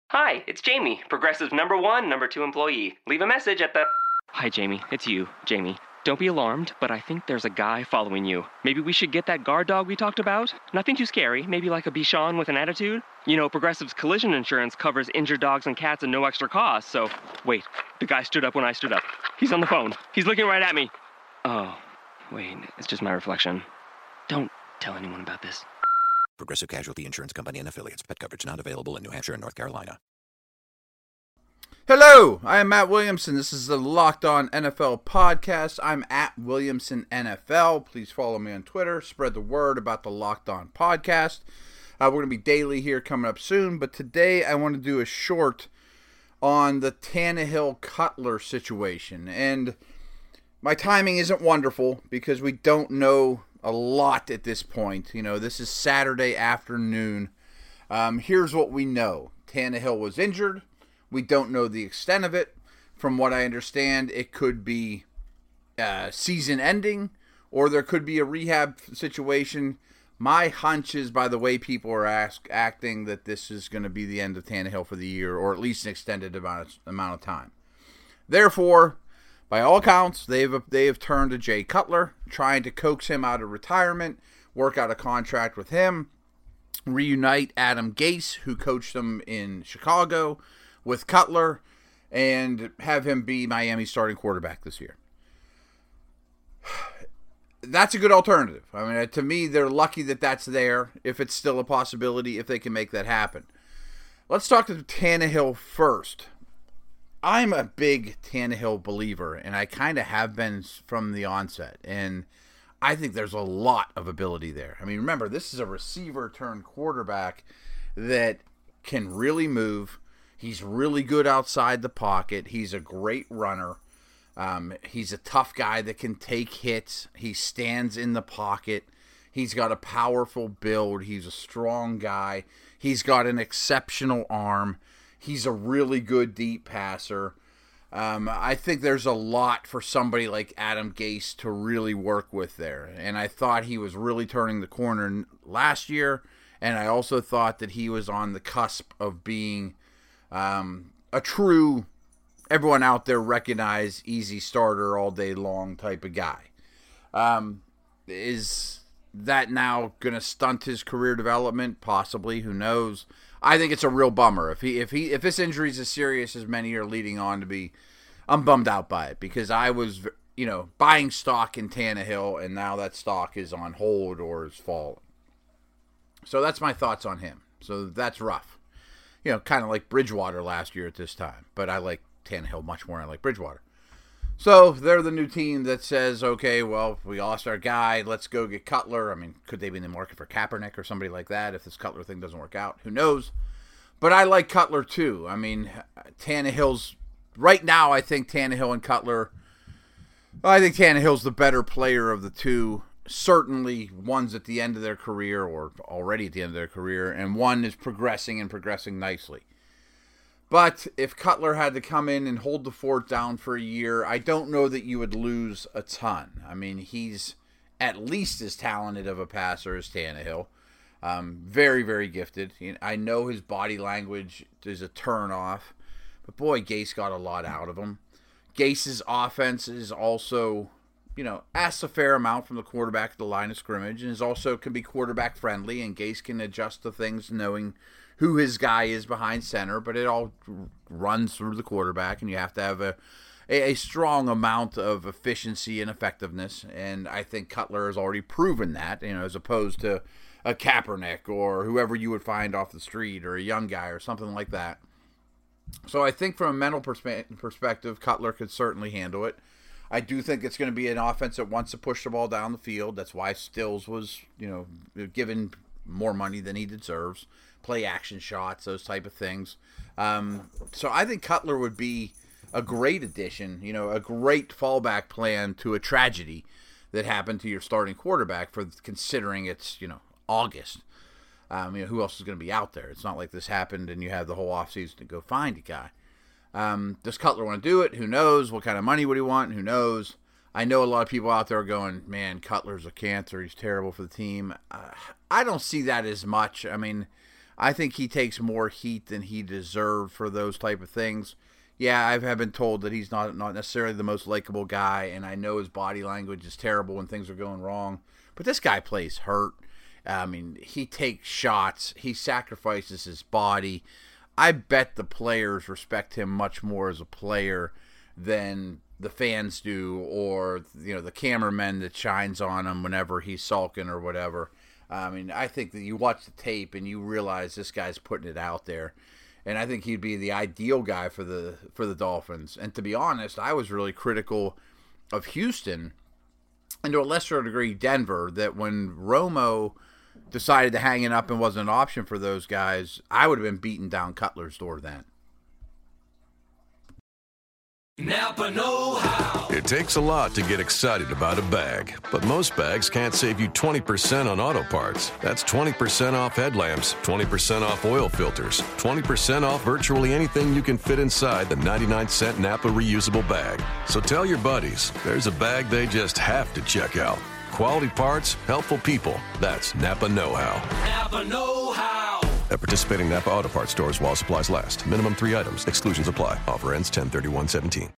Hi, it's Jamie, Progressive's number 1, number 2 employee. Leave a message at the... Hi, Jamie. It's you, Jamie. Don't be alarmed, but I think there's a guy following you. Maybe we should get that guard dog we talked about? Nothing too scary. Maybe like a Bichon with an attitude? You know, Progressive's collision insurance covers injured dogs and cats at no extra cost, so... Wait, the guy stood up when I stood up. He's on the phone. He's looking right at me. Oh, wait, it's just my reflection. Don't tell anyone about this. Progressive Casualty Insurance Company and Affiliates. Pet coverage not available in New Hampshire and North Carolina. Hello, I am Matt Williamson. This is the Locked On NFL podcast. I'm at Williamson NFL. Please follow me on Twitter. Spread the word about the Locked On podcast. We're going to be daily here coming up soon, but today I want to do a short on the Tannehill Cutler situation. And my timing isn't wonderful because we don't know a lot at this point. You know, this is Saturday afternoon. Here's what we know. Tannehill was injured. We don't know the extent of it. From what I understand, it could be season ending, or there could be a rehab situation. My hunch is, by the way people are acting, that this is going to be the end of Tannehill for the year, or at least an extended amount of time. Therefore, by all accounts, they have turned to Jay Cutler, trying to coax him out of retirement, work out a contract with him, reunite Adam Gase, who coached them in Chicago, with Cutler, and have him be Miami's starting quarterback this year. That's a good alternative. I mean, to me, they're lucky that that's there, if it's still a possibility, if they can make that happen. Let's talk to Tannehill first. I'm a big Tannehill believer, and I kind of have been from the onset, and I think there's a lot of ability there. I mean, remember, this is a receiver turned quarterback that can really move. He's really good outside the pocket. He's a great runner. He's a tough guy that can take hits. He stands in the pocket. He's got a powerful build. He's a strong guy. He's got an exceptional arm. He's a really good deep passer. I think there's a lot for somebody like Adam Gase to really work with there. And I thought he was really turning the corner last year. And I also thought that he was on the cusp of being a true, everyone out there recognize easy starter all day long type of guy. Is that now going to stunt his career development? Possibly. Who knows? I think it's a real bummer. If this injury is as serious as many are leading on to be, I'm bummed out by it because I was, buying stock in Tannehill, and now that stock is on hold or is falling. So that's my thoughts on him. So that's rough. Kind of like Bridgewater last year at this time. But I like Tannehill much more than I like Bridgewater. So they're the new team that says, okay, well, we lost our guy. Let's go get Cutler. I mean, could they be in the market for Kaepernick or somebody like that if this Cutler thing doesn't work out? Who knows? But I like Cutler too. I mean, Tannehill's... Right now, I think Tannehill and Cutler... I think Tannehill's the better player of the two. Certainly, one's at the end of their career or already at the end of their career, and one is progressing nicely. But if Cutler had to come in and hold the fort down for a year, I don't know that you would lose a ton. I mean, he's at least as talented of a passer as Tannehill. Very, very gifted. I know his body language is a turn-off, but boy, Gase got a lot out of him. Gase's offense is also... asks a fair amount from the quarterback at the line of scrimmage, and is also can be quarterback friendly, and Gase can adjust to things knowing who his guy is behind center, but it all runs through the quarterback, and you have to have a strong amount of efficiency and effectiveness, and I think Cutler has already proven that, as opposed to a Kaepernick or whoever you would find off the street or a young guy or something like that. So I think from a mental perspective, Cutler could certainly handle it. I do think it's going to be an offense that wants to push the ball down the field. That's why Stills was, given more money than he deserves. Play action shots, those type of things. So I think Cutler would be a great addition, a great fallback plan to a tragedy that happened to your starting quarterback for considering it's, August. Who else is going to be out there? It's not like this happened and you have the whole offseason to go find a guy. Does Cutler want to do it? Who knows? What kind of money would he want? Who knows? I know a lot of people out there are going, man, Cutler's a cancer. He's terrible for the team. I don't see that as much. I mean, I think he takes more heat than he deserved for those type of things. Yeah, I have been told that he's not necessarily the most likable guy, and I know his body language is terrible when things are going wrong. But this guy plays hurt. I mean, he takes shots. He sacrifices his body. I bet the players respect him much more as a player than the fans do, or the cameraman that shines on him whenever he's sulking or whatever. I mean, I think that you watch the tape and you realize this guy's putting it out there, and I think he'd be the ideal guy for the Dolphins. And to be honest, I was really critical of Houston, and to a lesser degree Denver, that when Romo decided to hang it up and wasn't an option for those guys, I would have been beating down Cutler's door then. Napa know-how. It takes a lot to get excited about a bag, but most bags can't save you 20% on auto parts. That's 20% off headlamps, 20% off oil filters, 20% off virtually anything you can fit inside the 99-cent Napa reusable bag. So tell your buddies, there's a bag they just have to check out. Quality parts, helpful people. That's Napa know-how. Napa know-how. At participating Napa Auto Parts stores while supplies last. Minimum 3 items. Exclusions apply. Offer ends 10/31/17.